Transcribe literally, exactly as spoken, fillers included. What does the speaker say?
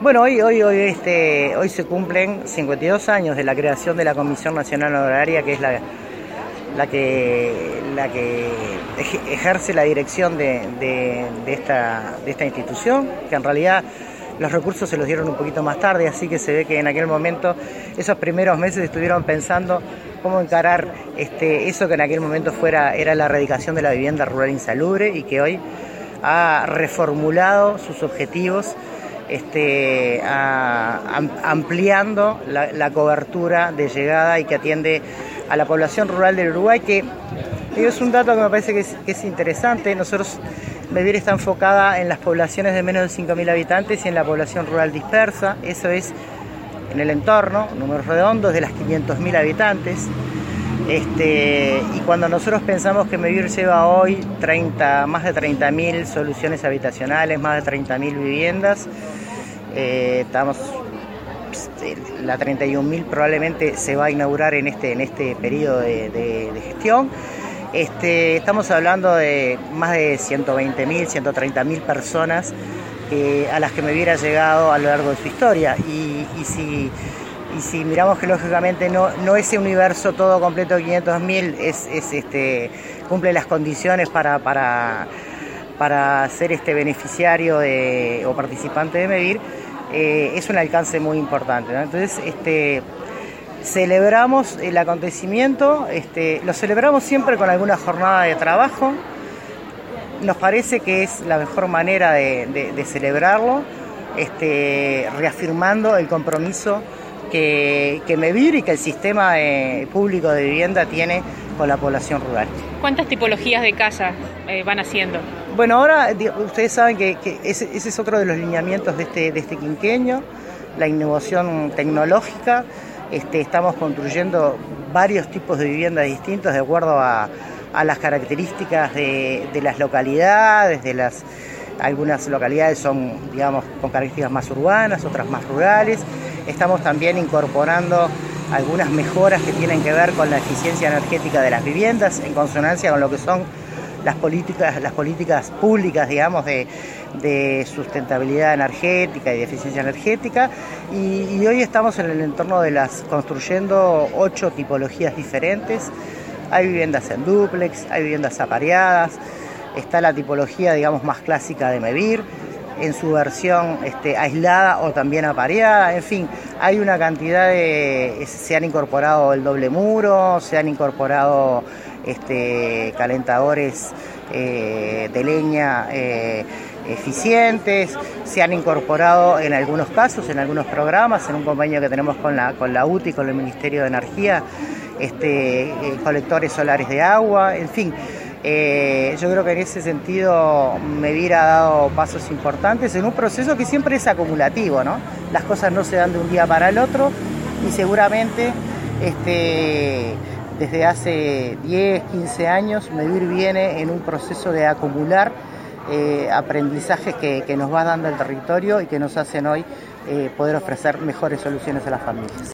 Bueno, hoy, hoy, hoy, este, hoy se cumplen cincuenta y dos años de la creación de la Comisión Nacional Honoraria, que es la, la, que, la que ejerce la dirección de, de, de, esta, de esta institución, que en realidad los recursos se los dieron un poquito más tarde, así que se ve que en aquel momento, esos primeros meses estuvieron pensando cómo encarar este, eso que en aquel momento fuera, era la erradicación de la vivienda rural insalubre y que hoy ha reformulado sus objetivos, este, a, a, ampliando la, la cobertura de llegada y que atiende a la población rural del Uruguay, que es un dato que me parece que es, que es interesante. Nosotros, MEVIR está enfocada en las poblaciones de menos de cinco mil habitantes y en la población rural dispersa, eso es en el entorno, números redondos, de las quinientos mil habitantes. Este, y cuando nosotros pensamos que MEVIR lleva hoy treinta, más de treinta mil soluciones habitacionales, más de treinta mil viviendas, eh, estamos, la treinta y un mil probablemente se va a inaugurar en este, en este periodo de, de, de gestión. Este, estamos hablando de más de ciento veinte mil, ciento treinta mil personas que, a las que MEVIR ha llegado a lo largo de su historia. Y, y si Y si miramos que lógicamente no, no ese universo todo completo de quinientos mil es, es, este, cumple las condiciones para, para, para ser este beneficiario de, o participante de MEVIR, eh, es un alcance muy importante, ¿no? Entonces, este, celebramos el acontecimiento, este, lo celebramos siempre con alguna jornada de trabajo. Nos parece que es la mejor manera de, de, de celebrarlo, este, reafirmando el compromiso que, que MEVIR y que el sistema eh, público de vivienda tiene con la población rural. ¿Cuántas tipologías de casas eh, van haciendo? Bueno, ahora ustedes saben que, que ese, ese es otro de los lineamientos de este, de este quinquenio, la innovación tecnológica. Este, estamos construyendo varios tipos de viviendas distintos de acuerdo a, a las características de, de las localidades, de las, algunas localidades son, digamos, con características más urbanas, otras más rurales. Estamos también incorporando algunas mejoras que tienen que ver con la eficiencia energética de las viviendas, en consonancia con lo que son las políticas, las políticas públicas, digamos, de, de sustentabilidad energética y de eficiencia energética. Y, y hoy estamos en el entorno de las construyendo ocho tipologías diferentes. Hay viviendas en dúplex, hay viviendas apareadas, está la tipología, digamos, más clásica de MEVIR, en su versión este, aislada o también apareada. En fin, hay una cantidad de... se han incorporado el doble muro, se han incorporado este, calentadores eh, de leña eh, eficientes, se han incorporado en algunos casos, en algunos programas, en un convenio que tenemos con la, con la U T I, con el Ministerio de Energía, este, eh, colectores solares de agua, en fin. Eh, yo creo que en ese sentido MEVIR ha dado pasos importantes en un proceso que siempre es acumulativo, ¿no? Las cosas no se dan de un día para el otro y seguramente este, desde hace diez, quince años MEVIR viene en un proceso de acumular eh, aprendizajes que, que nos va dando el territorio y que nos hacen hoy eh, poder ofrecer mejores soluciones a las familias.